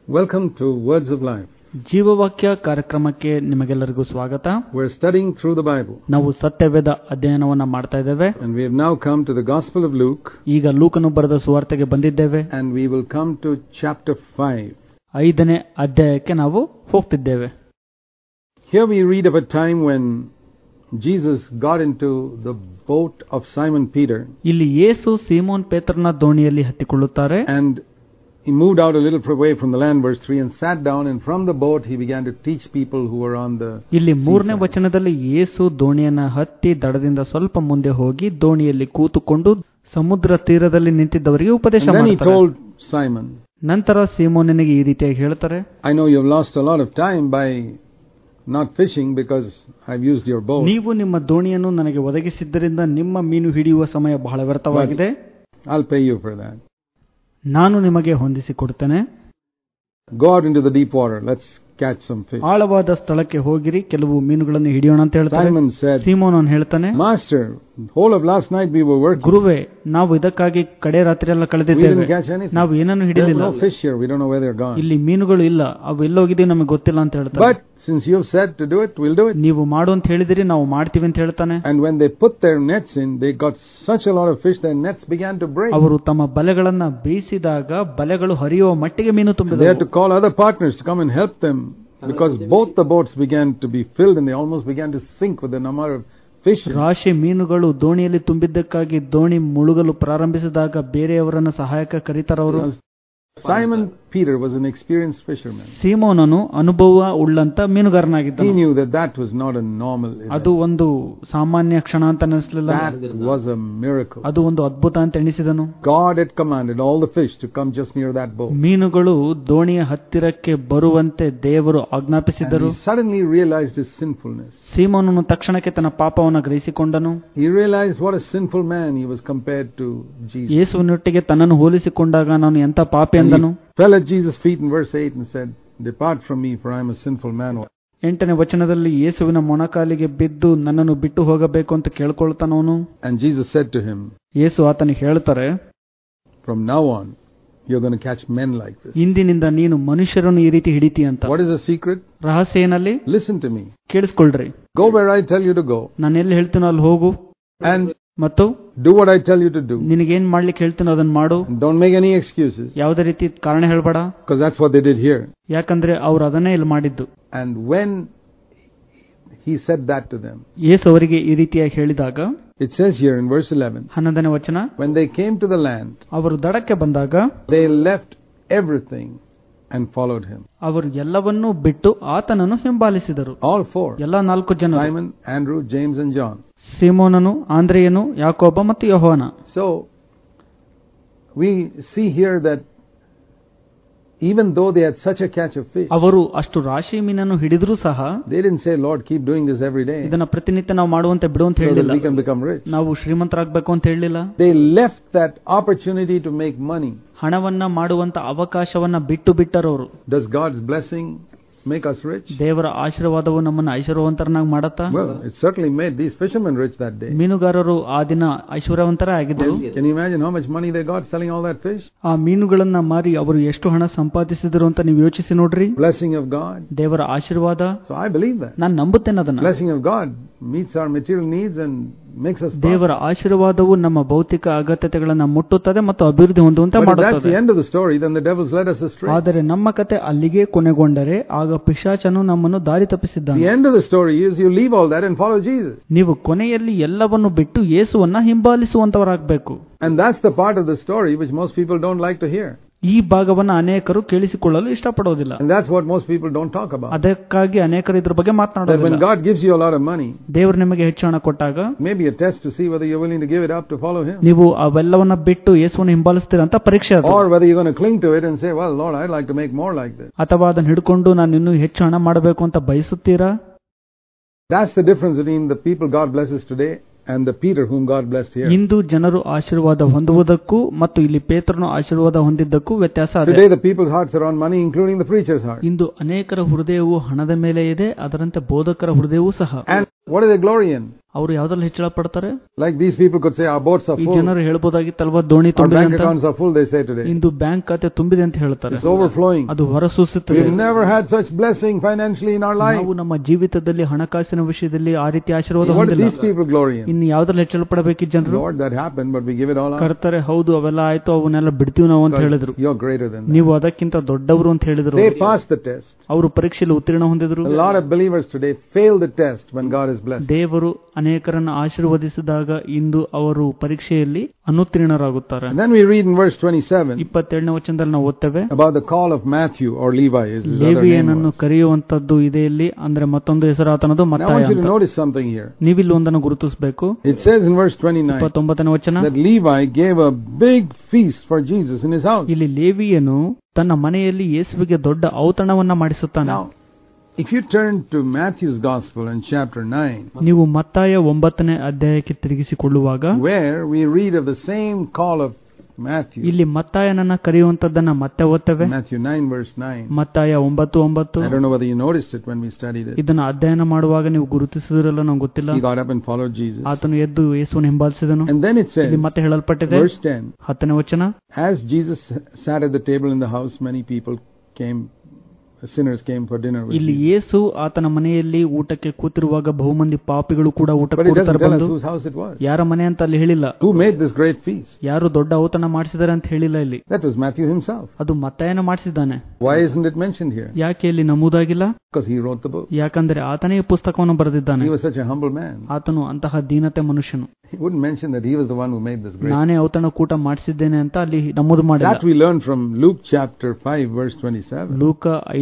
Welcome to Words of Life. ಜೀವವಾಕ್ಯ ಕಾರ್ಯಕ್ರಮಕ್ಕೆ ನಿಮಗೆಲ್ಲರಿಗೂ ಸ್ವಾಗತ. We're studying through the Bible. ನಾವು ಸತ್ಯವೇದ ಅಧ್ಯಯನವನ್ನು ಮಾಡ್ತಾ ಇದ್ದೇವೆ. And we have now come to the Gospel of Luke. ಈಗ ಲೂಕನು ಬರೆದ ಸುವಾರ್ತೆಗೆ ಬಂದಿದ್ದೇವೆ. And we will come to chapter 5. 5ನೇ ಅಧ್ಯಾಯಕ್ಕೆ ನಾವು ಹೋಗ್ತಿದ್ದೇವೆ. Here we read of a time when Jesus got into the boat of Simon Peter. ಇಲ್ಲಿ ಯೇಸು Simon ಪೇತ್ರನ ದೋಣಿಯಲ್ಲಿ ಹತ್ತಿಕೊಳ್ಳುತ್ತಾರೆ. And he moved out a little away from the land, verse 3, and sat down, and from the boat he began to teach people who were on the ಇಲ್ಲಿ 3ನೇ ವಚನದಲ್ಲಿ ಯೇಸು ದೋಣಿಯನ್ನು ಹತ್ತಿ ದಡದಿಂದ ಸ್ವಲ್ಪ ಮುಂದೆ ಹೋಗಿ ದೋಣಿಯಲ್ಲಿ ಕೂತುಕೊಂಡು ಸಮುದ್ರ ತೀರದಲ್ಲಿ ನಿಂತಿದ್ದವರಿಗೆ ಉಪದೇಶ ಮಾಡ್ತಾರೆ. ನಂತರ ಸೀಮೋನನಿಗೆ ಈ ರೀತಿಯಾಗಿ ಹೇಳ್ತಾರೆ, I know you have lost a lot of time by not fishing because I've used your boat. ನೀವು ನಿಮ್ಮ ದೋಣಿಯನ್ನು ನನಗೆ ಒದಗಿಸಿದ್ದರಿಂದ ನಿಮ್ಮ ಮೀನು ಹಿಡಿಯುವ ಸಮಯ ಬಹಳ ವ್ಯರ್ಥವಾಗಿದೆ. I'll pay you for that. ನಾನು ನಿಮಗೆ ಹೊಂದಿಸಿಕೊಡ್ತೇನೆ. Go out into the deep water. Let's catch some fish. ಆಳವಾದ ಸ್ಥಳಕ್ಕೆ ಹೋಗಿರಿ, ಕೆಲವು ಮೀನುಗಳನ್ನು ಹಿಡಿಯೋಣ ಅಂತ ಹೇಳ್ತಾರೆ. Simon said, ಸೀಮೋನ್ ಹೇಳ್ತಾನೆ, Master, whole of last night we were working. ಗುರುವೇ, ನಾವು ಇದಕ್ಕಾಗಿ ಕಡೆ ರಾತ್ರಿ ಎಲ್ಲ ಕಳೆದಿದ್ದೇವೆ, ನಾವು ಏನನ್ನು ಹಿಡಿಯಲಿಲ್ಲ. No fish here. We don't know where they're gone. ಇಲ್ಲಿ ಮೀನುಗಳು ಇಲ್ಲ, ಅವು ಎಲ್ಲೋಗಿದ್ದೀವಿ ನಮಗೆ ಗೊತ್ತಿಲ್ಲ ಅಂತ ಹೇಳ್ತಾರೆ. But since you have said to do it, we'll do it. ನೀವು ಮಾಡು ಅಂತ ಹೇಳಿದಿರಿ, ನಾವು ಮಾಡ್ತೀವಿ ಅಂತ ಹೇಳ್ತಾನೆ. And when they put their nets in, they got such a lot of fish, their nets began to break. ಅವರು ತಮ್ಮ ಬಲೆಗಳನ್ನ ಬೇಯಿಸಿದಾಗ ಬಲೆಗಳು ಹರಿಯುವ ಮಟ್ಟಿಗೆ ಮೀನು ತುಂಬಿದವು. They had to call other partners to come and help them because both the boats began to be filled and they almost began to sink with the number of fish. ರಾಶಿ ಮೀನುಗಳು ದೋಣಿಯಲ್ಲಿ ತುಂಬಿದ್ದಕ್ಕಾಗಿ ದೋಣಿ ಮುಳುಗಲು ಪ್ರಾರಂಭಿಸಿದಾಗ ಬೇರೆಯವರನ್ನ ಸಹಾಯಕ ಕರೀತಾರವರು. Simon Peter was an experienced fisherman. ಸೀಮೋನನು ಅನುಭವ ಉಳ್ಳಂತ ಮೀನುಗಾರನಾಗಿದ್ದ. He knew that was not a normal event. ಅದು ಒಂದು ಸಾಮಾನ್ಯ ಕ್ಷಣ ಅಂತ ಅನಿಸಲಿಲ್ಲ. That was a miracle. ಅದು ಒಂದು ಅದ್ಭುತ ಅಂತ ಎಣಿಸಿದನು. God had commanded all the fish to come just near that boat. ಮೀನುಗಳು ದೋಣಿಯ ಹತ್ತಿರಕ್ಕೆ ಬರುವಂತೆ ದೇವರು ಆಜ್ಞಾಪಿಸಿದರು. He suddenly realized his sinfulness. ಸೀಮೋನನು ತಕ್ಷಣಕ್ಕೆ ತನ್ನ ಪಾಪವನ್ನು ಗ್ರಹಿಸಿಕೊಂಡನು. He realized what a sinful man he was compared to Jesus. ಯೇಸುವಿನೊಟ್ಟಿಗೆ ತನ್ನನ್ನು ಹೋಲಿಸಿಕೊಂಡಾಗ ನಾನು ಎಂತ ಪಾಪಿ ಎಂದನು. Fell at Jesus' feet in verse 8 and said, Depart from me, for I am a sinful man. 8ನೇ ವಚನದಲ್ಲಿ ಯೇಸುವಿನ ಮೊಣಕಾಲಿಗೆ ಬಿದ್ದು ನನ್ನನ್ನು ಬಿಟ್ಟು ಹೋಗಬೇಕು ಅಂತ ಕೇಳ್ಕೊಳ್ತಾನವನು. And Jesus said to him, ಯೇಸು ಆತನಿಗೆ ಹೇಳ್ತಾರೆ, From now on, you're going to catch men like this. ಇಂದಿನಿಂದ ನೀನು ಮನುಷ್ಯರನ್ನು ಈ ರೀತಿ ಹಿಡಿತಿ ಅಂತ. What is the secret? ರಹಸ್ಯ ಏನಲ್ಲಿ? Listen to me. ಕೇಳಿಸ್ಕೊಳ್ರಿ. Go where I tell you to go. ನಾನು ಎಲ್ಲಿ ಹೇಳ್ತೀನೋ ಅಲ್ಲಿ ಹೋಗು. And ಮತ್ತು do what I tell you to do. ನಿನಗೇನ್ ಮಾಡ್ಲಿಕ್ಕೆ ಹೇಳ್ತೀನೋ ಅದನ್ನ ಮಾಡು. Don't make any excuses. ಯಾವುದೇ ರೀತಿ ಕಾರಣ ಹೇಳ್ಬೇಡ. Because that's what they did here. ಯಾಕಂದ್ರೆ ಅವರು ಅದನ್ನೇ ಇಲ್ಲಿ ಮಾಡಿದ್ದು. And when he said that to them, ಯೇಸು ಅವರಿಗೆ ಈ ರೀತಿಯಾಗಿ ಹೇಳಿದಾಗ, it says here in verse 11, 11ನೇ ವಚನ, when they came to the land, ಅವರು ದಡಕ್ಕೆ ಬಂದಾಗ they left everything and followed him. ಅವರು ಎಲ್ಲವನ್ನೂ ಬಿಟ್ಟು ಆತನನ್ನು ಹಿಂಬಾಲಿಸಿದರು. All four. ಎಲ್ಲ 4 ಜನ, Simon, Andrew, James and John. ಸೀಮೋನನು, ಆಂದ್ರೆಯನು, ಯಾಕೋಬ ಮತ್ತು ಯೋಹಾನ. So we see here that even though they had such a catch of fish, ಅವರು ಅಷ್ಟು ರಾಶಿ ಮೀನನ್ನು ಹಿಡಿದರೂ ಸಹ they didn't say, Lord, keep doing this every day ಇದನ್ನ ಪ್ರತಿನಿತ್ಯ ನಾವು ಮಾಡುವಂತೆ ಬಿಡು ಅಂತ so that ಹೇಳಿಲ್ಲ. we can become rich. ನಾವು ಶ್ರೀಮಂತರಾಗಬೇಕು ಅಂತ ಹೇಳಿಲ್ಲ. They left that opportunity to make money. ಹಣವನ್ನ ಮಾಡುವಂತ ಅವಕಾಶವನ್ನ ಬಿಟ್ಟರವರು. Does God's blessing make us rich? ದೇವರ ಆಶೀರ್ವಾದವು ನಮ್ಮನ್ನು ಐಶ್ವರ್ಯವಂತರನ್ನಾಗಿ ಮಾಡುತ್ತಾ? Well, it certainly made these fishermen rich that day. ಮೀನುಗಾರರು ಆ ದಿನ ಐಶ್ವರ್ಯವಂತರ ಆಗಿದ್ದರು. Can you imagine how much money they got selling all that fish? ಆ ಮೀನುಗಳನ್ನ ಮಾರಿ ಅವರು ಎಷ್ಟು ಹಣ ಸಂಪಾದಿಸಿದರು ಅಂತ ನೀವು ಯೋಚಿಸಿ ನೋಡ್ರಿ. Blessing of God. ದೇವರ ಆಶೀರ್ವಾದ. So I believe that. ನಾನು ನಂಬುತ್ತೇನೆ ಅದನ್ನ. Blessing of God meets our material needs and makes us prosper. ದೇವರ ಆಶೀರ್ವಾದವು ನಮ್ಮ ಭೌತಿಕ ಅಗತ್ಯತೆಗಳನ್ನು ಮುಟ್ಟುತ್ತದೆ ಮತ್ತು ಅಭಿವೃದ್ಧಿ ಹೊಂದುವಂತೆ ಮಾಡುತ್ತದೆ. That's the end of the story. Then the devil's led us astray. ಆದರೆ ನಮ್ಮ ಕತೆ ಅಲ್ಲಿಗೆ ಕೊನೆಗೊಂಡರೆ ಆಗ ಪಿಶಾಚನು ನಮ್ಮನ್ನು ದಾರಿ ತಪ್ಪಿಸಿದ್ದಾನೆ. The end of the story is you leave all that and follow Jesus. ನೀವು ಕೊನೆಯಲ್ಲಿ ಎಲ್ಲವನ್ನು ಬಿಟ್ಟು ಯೇಸುವನ್ನ ಹಿಂಬಾಲಿಸುವಂತವರಾಗಬೇಕು. And that's the part of the story which most people don't like to hear. ಈ ಭಾಗವನ್ನು ಅನೇಕರು ಕೇಳಿಸಿಕೊಳ್ಳಲು ಇಷ್ಟಪಡೋದಿಲ್ಲ. And that's what most people don't talk about. ಅದಕ್ಕಾಗಿ ಅನೇಕರು ಇದ್ರ ಬಗ್ಗೆ ಮಾತನಾಡೋದಿಲ್ಲ. When God gives you a lot of money, ದೇವರು ನಿಮಗೆ ಹೆಚ್ಚು ಹಣ ಕೊಟ್ಟಾಗ, maybe a test to see whether you're willing to give it up to follow him. ನೀವು ಅವೆಲ್ಲವನ್ನ ಬಿಟ್ಟು ಯೇಸುವನ್ನು ಹಿಂಬಾಲಿಸ್ತೀರಾ ಅಂತ ಪರೀಕ್ಷೆ ಅದು. Or whether you're going to cling to it and say, well, Lord, I'd like to make more like this. ಅಥವಾ ಅದನ್ನ ಹಿಡ್ಕೊಂಡು ನಾನು ಇನ್ನೂ ಹೆಚ್ಚು ಹಣ ಮಾಡಬೇಕು ಅಂತ ಬಯಸುತ್ತೀರಾ? That's the difference between the people God blesses today and the Peter whom God blessed here. ಇಂದು ಜನರು ಆಶೀರ್ವಾದ ಹೊಂದುವುದಕ್ಕೂ ಮತ್ತು ಇಲ್ಲಿ ಪೇತ್ರನು ಆಶೀರ್ವಾದ ಹೊಂದಿದ್ದಕ್ಕೂ ವ್ಯತ್ಯಾಸ ಇದೆ. Today the people's hearts are on money, including the preacher's heart. ಇಂದು ಅನೇಕರ ಹೃದಯವು ಹಣದ ಮೇಲೆ ಇದೆ, ಅದರಂತೆ ಬೋಧಕರ ಹೃದಯವೂ ಸಹ. And What do they glory in? ಅವರು ಯಾವ್ದ್ರಲ್ಲಿ ಹೆಚ್ಚಳ ಪಡ್ತಾರೆ? Like these people could say, our boats are ಈ full. ಜನರು ಹೇಳ್ಬೋದಾಗಿತ್ತಲ್ವಾ ದೋಣಿ Our ತುಂಬಿದೆ bank ಅಂತ. accounts are full, they say today. ಇಂದು ಬ್ಯಾಂಕ್ ಖಾತೆ ತುಂಬಿದೆ ಅಂತ ಹೇಳ್ತಾರೆ. It's overflowing. ಅದು ಹೊರಸೂಸುತ್ತದೆ. We've never had such blessing financially in our life. ನಾವು ನಮ್ಮ ಜೀವಿತದಲ್ಲಿ ಹಣಕಾಸಿನ ವಿಷಯದಲ್ಲಿ ಆ ರೀತಿ ಆಶೀರ್ವಾದ What do ಹೊಂದಿಲ್ಲ. these people glory in? ಇನ್ನು ಯಾವ್ದ್ರಲ್ಲಿ ಹೆಚ್ಚಳ ಪಡಬೇಕು ಜನರು? Lord, that happened, but we give it all up. ಕರ್ತಾರೆ, ಹೌದು ಅವೆಲ್ಲ ಆಯ್ತು, ಅವನ್ನೆಲ್ಲ ಬಿಡ್ತೀವಿ ನಾವು ಅಂತ ಹೇಳಿದ್ರು. You're greater than that. ನೀವು ಅದಕ್ಕಿಂತ ದೊಡ್ಡವರು ಅಂತ ಹೇಳಿದ್ರು. They passed the test. ಅವರು ಪರೀಕ್ಷೆಯಲ್ಲಿ ಉತ್ತೀರ್ಣ ಹೊಂದಿದ್ರು. A lot of believers today fail the test when God is blessed. ದೇವರು ಅನೇಕರನ್ನು ಆಶೀರ್ವದಿಸಿದಾಗ ಇಂದು ಅವರು ಪರೀಕ್ಷೆಯಲ್ಲಿ ಅನುತ್ತೀರ್ಣರಾಗುತ್ತಾರೆ. And then we read in verse 27 27ನೇ ವಚನದಲ್ಲಿ ನಾವು ಓದ್ತೇವೆ about the call of Matthew or Levi is his other name. ಲೇವಿಯನನ್ನು ಕರೆಯುವಂತದ್ದು ಇದೆ ಇಲ್ಲಿ, ಅಂದ್ರೆ ಮತ್ತೊಂದು ಹೆಸರು ಆತನದು Now I ಮತ್ತಾಯ want you to ಅಂತ. notice something here. ನೀವಿಲ್ಲಿ ಒಂದನ್ನು ಗುರುತಿಸಬೇಕು. It says in verse 29 29ನೇ ವಚನ, that Levi gave a big feast for Jesus in his house. ಇಲ್ಲಿ ಲೇವಿಯನು ತನ್ನ ಮನೆಯಲ್ಲಿ ಯೇಸುವಿಗೆ ದೊಡ್ಡ ಔತಣವನ್ನ ಮಾಡಿಸುತ್ತಾನೆ. Now, if you turn to Matthew's Gospel in chapter 9, ನೀವು ಮತ್ತಾಯ 9ನೇ ಅಧ್ಯಾಯಕ್ಕೆ ತಿರುಗಿಸಿಕೊಳ್ಳುವಾಗ where we read of the same call of Matthew, ಇಲ್ಲಿ ಮತ್ತಾಯನನ್ನ ಕರೆಯುವಂತದ್ದನ್ನ ಮತ್ತೆ ಓದ್ತೇವೆ. Matthew 9 verse 9. ಮತ್ತಾಯ 9:9. I don't know whether you noticed it when we studied it. ಇದನ್ನ ಅಧ್ಯಯನ ಮಾಡುವಾಗ ನೀವು ಗುರುತಿಸಿದ್ರಲ್ಲ, ನಂಗೆ ಗೊತ್ತಿಲ್ಲ. He got up and followed Jesus. ಆತನು ಎದ್ದು ಯೇಸುವನ್ನು ಹಿಂಬಾಲಿಸಿದನು. And then it says, ಇಲ್ಲಿ ಮತ್ತೆ ಹೇಳಲ್ಪಟ್ಟಿದೆ, verse 10, 10ನೇ ವಚನ, as Jesus sat at the table in the house, many people came, sinners came for dinner with ಇಲ್ಲಿ Jesus. ಯೇಸು ಆತನ ಮನೆಯಲ್ಲಿ ಊಟಕ್ಕೆ ಕೂತಿರುವಾಗ ಬಹುಮಂದಿ ಪಾಪಿಗಳು ಕೂಡ ಊಟಕ್ಕೆ But it ಕೂಡ್ತಾರೆ doesn't tell us ಬಂದು. whose house it was. ಯಾರ ಮನೆ ಅಂತ ಅಲ್ಲಿ ಹೇಳಿಲ್ಲ. Who made this great feast? ಯಾರು ದೊಡ್ಡ ಔತಣ ಮಾಡಿಸಿದಾರೆ ಅಂತ ಹೇಳಿಲ್ಲ ಇಲ್ಲಿ. That was Matthew himself. ಅದು ಮತ್ತಾಯನ ಮಾಡಿಸಿದ್ದಾನೆ. Why isn't it mentioned here? ಯಾಕೆ ಇಲ್ಲಿ ನಮೂದಾಗಿಲ್ಲ? Because he wrote the book. ಯಾಕಂದ್ರೆ ಆತನೇ ಈ ಪುಸ್ತಕವನ್ನು ಬರೆದಿದ್ದಾನೆ. He was such a humble man. ಆತನು ಅಂತಹ ದೀನತೆ ಮನುಷ್ಯನು. He wouldn't mention that he was the one who made this great. ನಾನೇ ಔತಣ ಕೂಟ ಮಾಡಿಸಿದ್ದೇನೆ ಅಂತ ಅಲ್ಲಿ ನಮೂದು ಮಾಡಿಲ್ಲ. That we learn from Luke chapter 5 verse 27. ಲೂಕ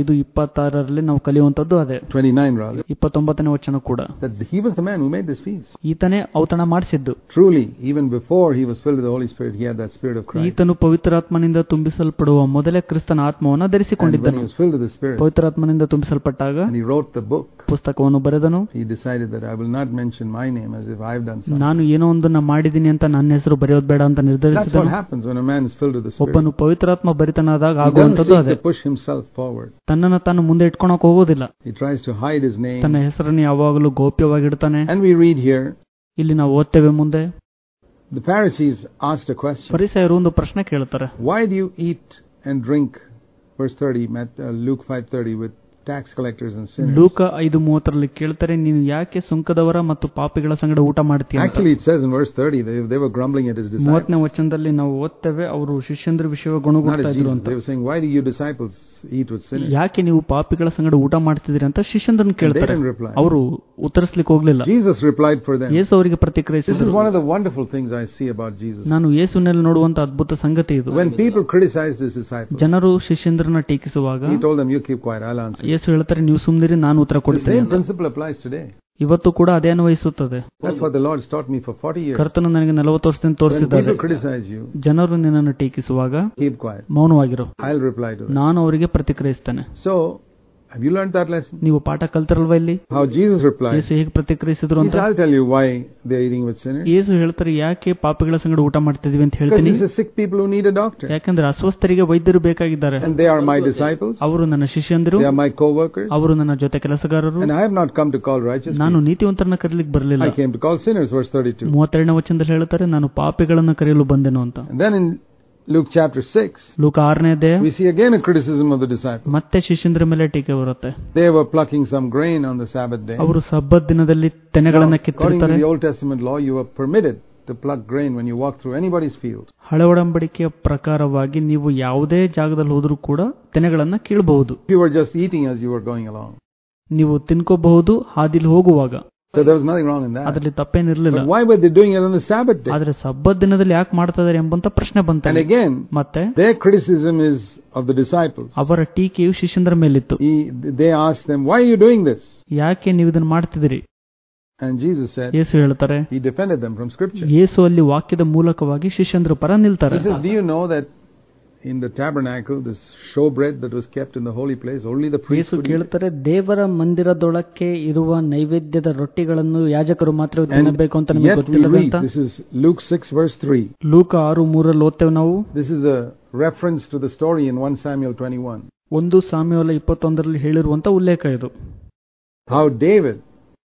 5:26 ನಾವು ಕಲಿಯುವಂತದ್ದು ಅದೇ. 29 rather. 29ನೇ ವಚನ ಕೂಡ. That he was the man who made this feast. ಈತನೇ ಔತಣ ಮಾಡಿಸಿದ್ದು. Truly, even before he was filled with the Holy Spirit, he had that spirit of Christ. ಈತನು ಪವಿತ್ರಾತ್ಮನಿಂದ ತುಂಬಿಸಲ್ಪಡುವ ಮೊದಲೇ ಕ್ರಿಸ್ತನ ಆತ್ಮವನ್ನು And when ಧರಿಸಿಕೊಂಡಿದ್ದನು. he was filled with the Spirit, ಪವಿತ್ರಾತ್ಮನಿಂದ ತುಂಬಿಸಲ್ಪಟ್ಟಾಗ and he wrote the book, ಪುಸ್ತಕವನ್ನು ಬರೆದನು. he decided that I will not mention my name as if I have done something. ನಾನು ಏನೋ ಒಂದನ್ನ ಮಾಡಿದೀನಿ ಅಂತ ನನ್ನ ಹೆಸರು ಬರೆಯೋದು ಬೇಡ ಅಂತ That's what ನಿರ್ಧರಿಸಿದನು. happens when a man is filled with the Spirit. ಒಬ್ಬನು ಪವಿತ್ರಾತ್ಮ ಭರಿತನಾದಾಗ He doesn't ಆಗುವಂತದ್ದು seek ಅದೇ. to push himself forward. ತನ್ನನ್ನು ತಾನು ಮುಂದೆ ಇಟ್ಕೊಳಕ್ ಹೋಗೋದಿಲ್ಲ. He tries to hide his name. ತನ್ನ ಹೆಸರನ್ನು ಯಾವಾಗಲೂ ಗೌಪ್ಯವಾಗಿಡ್ತಾನೆ. And we read here, ಇಲ್ಲಿ ನಾವು ಓದ್ತೇವೆ ಮುಂದೆ, the Pharisees asked a question. ಫರಿಸಾಯರು ಒಂದು ಪ್ರಶ್ನೆ ಕೇಳ್ತಾರೆ. Why do you eat and drink, verse 30, Luke 5:30, with tax collectors and sinners? ಲೂಕ 5:30 ಕೇಳ್ತಾರೆ, ನೀನು ಯಾಕೆ ಸುಂಕದವರ ಮತ್ತು ಪಾಪಿಗಳ ಸಂಗಡ ಊಟ ಮಾಡ್ತೀಯ ಅಂತ. Actually, it says in verse 30, they were grumbling at his disciples. 30ನೇ ವಚನದಲ್ಲಿ ನಾವು ಓದ್ತೇವೆ, ಅವರು ಶಿಷ್ಯಂದ್ರ ವಿಷಯ Not ಗುಣಗುಡ್ತಾ at ಇದ್ರು Jesus. ಅಂತ. They were saying, why do you disciples eat with sinners? ಯಾಕೆ ನೀವು ಪಾಪಿಗಳ ಸಂಗಡ ಊಟ ಮಾಡ್ತಿದ್ದೀರಿ ಅಂತ ಶಿಷ್ಯಂದ್ರನ್ನ ಕೇಳ್ತಾರೆ. They didn't reply. ಅವರು ಉತ್ತರಿಸ್ಲಿಕ್ಕೆ ಹೋಗ್ಲಿಲ್ಲ. Jesus replied for them. ಯೇಸು ಅವರಿಗೆ This is ಪ್ರತಿಕ್ರಿಯಿಸಿದರು. one of the wonderful things I see about Jesus. ನಾನು ಯೇಸುನಲ್ಲಿ ನೋಡುವಂತ ಅದ್ಭುತ ಸಂಗತಿ ಇದು. When people criticized his disciples, ಜನರು ಶಿಷ್ಯಂದ್ರನ್ನ ಟೀಕಿಸುವಾಗ he told them, you keep quiet, I'll answer. ಯೇಸು ಹೇಳ್ತಾರೆ, ನೀವು ಸುಮ್ಮನಿರಿ, ನಾನು ಉತ್ತರ The ಕೊಡ್ತೇನೆ same ಅಂತ. principle applies today. ಇವತ್ತು ಕೂಡ ಅದೇ ಅನ್ವಯಿಸುತ್ತದೆ. That's what the Lord has taught me for 40 years. ಕರ್ತನು ನನಗೆ 40 ವರ್ಷದಿಂದ When ತೋರಿಸಿದ್ದಾರೆ. people criticize you, ಜನರು ನಿನ್ನನ್ನು ಟೀಕಿಸುವಾಗ keep quiet. ಮೌನವಾಗಿರು, I'll reply to them. ನಾನು ಅವರಿಗೆ ಪ್ರತಿಕ್ರಿಯಿಸ್ತೇನೆ. So, have you learned that lesson? ನೀವು ಪಾಠ ಕಲ್ತಿರಲ್ವಾ ಇಲ್ಲಿ? How Jesus replied. ಯೇಸು ಹೇಗೆ ಪ್ರತಿಕ್ರಿಯಿಸಿದ್ರು He ಅಂತ. said, I'll tell you why they're eating with sinners. ಯೇಸು ಹೇಳ್ತಾರೆ, ಯಾಕೆ ಪಾಪಿಗಳ ಸಂಗಡ ಊಟ ಮಾಡ್ತಿದೀವಿ ಅಂತ Because ಹೇಳ್ತೀನಿ. these are sick people who need a doctor. ಯಾಕಂದ್ರೆ ಅಸ್ವಸ್ಥರಿಗೆ ವೈದ್ಯರು ಬೇಕಾಗಿದ್ದಾರೆ. And they are my disciples. ಅವರು ನನ್ನ ಶಿಷ್ಯಂದಿರು, They are my co-workers. ಅವರು ನನ್ನ ಜೊತೆ ಕೆಲಸಗಾರರು. And I have not come to call righteous ನಾನು people. ನೀತಿವಂತರನ್ನ ಕರೀಲಿಕ್ಕೆ ಬರಲಿಲ್ಲ. I came to call sinners, verse 32. 32ನೇ ವಚನದಲ್ಲಿ ಹೇಳ್ತಾರೆ, ನಾನು ಪಾಪಿಗಳನ್ನು ಕರೆಯಲು ಬಂದೆನು ಅಂತ. And then in Luke chapter 6, ಲೂಕ 6ನೇ ಅಧ್ಯಾಯ, we see again a criticism of the disciples. ಮತ್ತೆ ಶಿಷ್ಯಂದ್ರ ಮೇಲೆ ಟೀಕೆ ಬರುತ್ತೆ. They were plucking some grain on the Sabbath day. ಅವರು ಸಬ್ಬತ್ ದಿನದಲ್ಲಿ ತೆನೆಗಳನ್ನ According to ಕಿತ್ತಿರ್ತಾರೆ. the Old Testament law, you were permitted to pluck grain when you walk through anybody's field. ಹಳೆ ಒಡಂಬಡಿಕೆಯ ಪ್ರಕಾರವಾಗಿ ನೀವು ಯಾವುದೇ ಜಾಗದಲ್ಲಿ ಹೋದ್ರೂ ಕೂಡ ತೆನೆಗಳನ್ನ ಕೀಳಬಹುದು. You were just eating as you were going along. ನೀವು ತಿನ್ಕೋಬಹುದು ಹಾದಿಲಿ ಹೋಗುವಾಗ. So there was nothing wrong in that. ಅದರಲ್ಲಿ ತಪ್ಪೇನಿರಲಿಲ್ಲ. But why were they doing it on the Sabbath day? ಆದ್ರೆ ಸಬ್ಬತ್ ದಿನದಲ್ಲಿ ಯಾಕೆ ಮಾಡ್ತಾ ಇದ್ದಾರೆ ಎಂಬಂತ ಪ್ರಶ್ನೆ And ಬಂತ. again, ಮತ್ತೆ their criticism is of the disciples. ಅವರ ಟೀಕೆಯು ಶಿಷ್ಯಂದ್ರ ಮೇಲಿತ್ತು. They asked them, why are you doing this? ಯಾಕೆ ನೀವು ಇದನ್ನ ಮಾಡ್ತಿದ್ದೀರಿ? And Jesus said, ಯೇಸು ಹೇಳ್ತಾರೆ, he defended them from scripture. ಯೇಸು ಅಲ್ಲಿ ವಾಕ್ಯದ ಮೂಲಕವಾಗಿ ಶಿಷ್ಯಂದ್ರ ಪರ ನಿಲ್ತಾರೆ. He says, do you know that in the tabernacle, this showbread that was kept in the holy place, only the priests Yesu would eat? ಕೇಳ್ತಾರೆ, ದೇವರ ಮಂದಿರದೊಳಕ್ಕೆ ಇರುವ ನೈವೇದ್ಯದ ರೊಟ್ಟಿಗಳನ್ನು ಯಾಜಕರು ಮಾತ್ರ ತಿನ್ನಬೇಕು ಅಂತ ನಿಮಗೆ Yet we ಗೊತ್ತಿಲ್ಲ read, ಅಂತ. this is Luke 6 verse 3. ಲೂಕ 6:3 ಓದ್ತೇವೆ ನಾವು. This is a reference to the story in 1 Samuel 21. 1 ಸಾಮ್ಯುಯೇಲ 21 ಹೇಳಿರುವಂತ ಉಲ್ಲೇಖ ಇದು. How David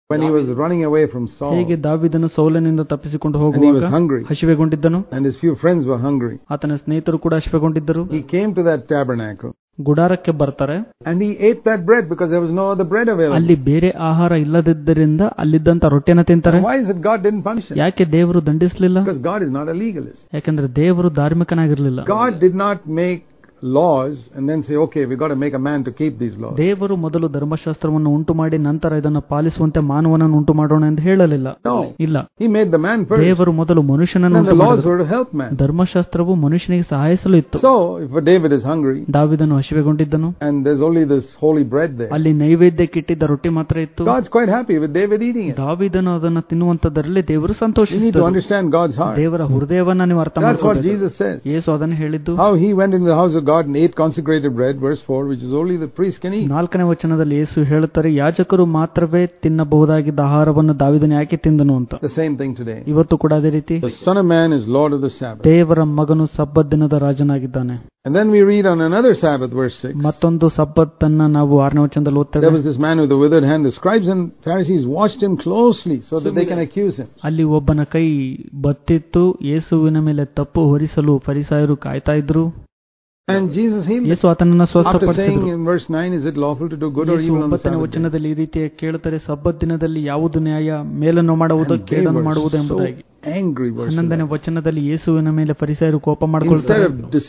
when he was running away from Saul ಹೇಗೆ ದಾವೀದನು ಸೌಲನಿಂದ ತಪ್ಪಿಸಿಕೊಂಡು and he ಹೋಗುವಾಗ was hungry ಹಸಿವೆಗೊಂಡಿದ್ದನು, and his few friends were hungry. ಆತನ ಸ್ನೇಹಿತರು ಕೂಡ ಹಸಿವೆಗೊಂಡಿದ್ದರು. He came to that tabernacle ಗುಡಾರಕ್ಕೆ ಬರ್ತಾರೆ. and he ate that bread because there was no other bread available. ಅಲ್ಲಿ ಬೇರೆ ಆಹಾರ ಇಲ್ಲದಿದ್ದರಿಂದ ಅಲ್ಲಿದ್ದಂತ ರೊಟ್ಟಿಯನ್ನು ತಿಂತಾರೆ. Why is it God didn't punish him? ಯಾಕೆ ದೇವರು ದಂಡಿಸಲಿಲ್ಲ? Because God is not a legalist. ಯಾಕಂದ್ರೆ ದೇವರು ಧಾರ್ಮಿಕನಾಗಿರಲಿಲ್ಲ. God did not make laws and then say, okay, we got to make a man to keep these laws. ದೇವರು ಮೊದಲು ಧರ್ಮಶಾಸ್ತ್ರವನ್ನು ಉಂಟು ಮಾಡಿ ನಂತರ ಇದನ್ನು ಪಾಲಿಸುವಂತೆ ಮಾನವನನ್ನು ಉಂಟು ಮಾಡೋಣ ಎಂದು ಹೇಳಲಿಲ್ಲ. No. ಇಲ್ಲ, He made the man first. ದೇವರು ಮೊದಲು ಮನುಷ್ಯನನ್ನು And the ಉಂಟು laws ಮಾಡಿದರು. were to help man. ಧರ್ಮಶಾಸ್ತ್ರವು ಮನುಷ್ಯನಿಗೆ ಸಹಾಯಿಸಲು ಇತ್ತು. So, if David is hungry ದಾವೀದನು ಹಸಿವೆಗೊಂಡಿದ್ದನು, and there's only this holy bread there, ಅಲ್ಲಿ ನೈವೇದ್ಯಕ್ಕೆ ಇಟ್ಟಿದ್ದ ರೊಟ್ಟಿ ಮಾತ್ರ ಇತ್ತು. God's quite happy with David eating it. ದಾವೀದನು ಅದನ್ನು ತಿನ್ನುವಂತದರಲ್ಲಿ ದೇವರು You need to ಸಂತೋಷಿಸಿದರು. understand God's heart. ದೇವರ ಹೃದಯವನ್ನ ನೀವು ಅರ್ಥ That's what ಮಾಡಿಕೊಳ್ಳಬೇಕು. Jesus says. ಯೇಸು ಅದನ್ನು ಹೇಳಿದ್ದು. How he went into the house of God and ate consecrated bread, verse 4, which is only the priest can eat. 4ನೇ ವಚನದಲ್ಲಿ ಯೇಸು ಹೇಳುತ್ತಾರೆ, ಯಾಜಕರು ಮಾತ್ರವೇ ತಿನ್ನಬಹುದಾಗಿದ್ದ ಆಹಾರವನ್ನು ದಾವೀದನು ಯಾಕೆ ತಿಂದನು ಅಂತ. The same thing today. ಇವತ್ತು ಕೂಡ ಅದೇ ರೀತಿ. The Son of Man is Lord of the Sabbath. ದೇವರ ಮಗನು ಸಬ್ಬತ್ ದಿನದ ರಾಜನಾಗಿದ್ದಾನೆ. And then we read on another Sabbath, verse 6. ಮತ್ತೊಂದು ಸಬ್ಬತ್ ಅನ್ನ ನಾವು 6ನೇ ವಚನದಲ್ಲಿ There ಓದ್ತೇವೆ. was this man with a withered hand. The scribes and Pharisees watched him closely so that they can accuse him. ಅಲ್ಲಿ ಒಬ್ಬನ ಕೈ ಬತ್ತಿತ್ತು, ಯೇಸುವಿನ ಮೇಲೆ ತಪ್ಪು ಹೊರಿಸಲು ಫರಿಸಾಯರು ಕಾಯ್ತಾ ಇದ್ರು. And Jesus healed him. ಯೇಸು ಆತನನ್ನು After saying ಸ್ವಸ್ಥಪಡಿಸಿದರು. in verse 9, is it lawful to do good or Yesu evil on the 9ನೇ Sabbath day? ವಚನದಲ್ಲಿ ಈ ರೀತಿ ಕೇಳುತ್ತಾರೆ, ಸಬ್ಬತ್ ದಿನದಲ್ಲಿ ಯಾವುದು ನ್ಯಾಯ, ಮೇಲನ್ನು ಮಾಡುವುದು And they ಕೇಡನ್ನು were ಮಾಡುವುದು so ಎಂಬುದಾಗಿ. angry, verse 11ನೇ 11. ವಚನದಲ್ಲಿ ಯೇಸುವಿನ ಮೇಲೆ ಫರಿಸಾಯರು ಕೋಪ Instead ಮಾಡಿಕೊಳ್ತಾರೆ.